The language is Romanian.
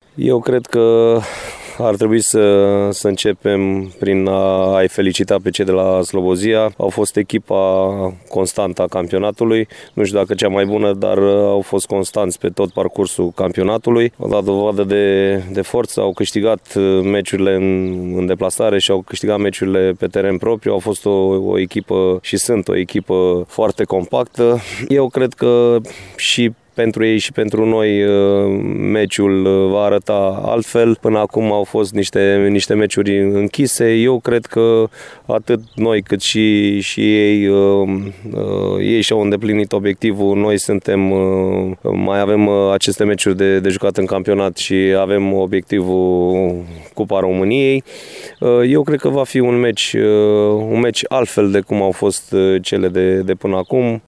Eu cred că ar trebui să începem prin a-i felicita pe cei de la Slobozia. Au fost echipa constantă a campionatului, nu știu dacă cea mai bună, dar au fost constanți pe tot parcursul campionatului. Au dat dovadă de forță, au câștigat meciurile în deplasare și au câștigat meciurile pe teren propriu. Au fost o echipă și sunt o echipă foarte compactă. Eu cred că și pentru ei și pentru noi meciul va arăta altfel. Până acum au fost niște meciuri închise. Eu cred că atât noi cât și ei și-au îndeplinit obiectivul. Noi mai avem aceste meciuri de jucat în campionat și avem obiectivul Cupa României. Eu cred că va fi un meci altfel de cum au fost cele de până acum.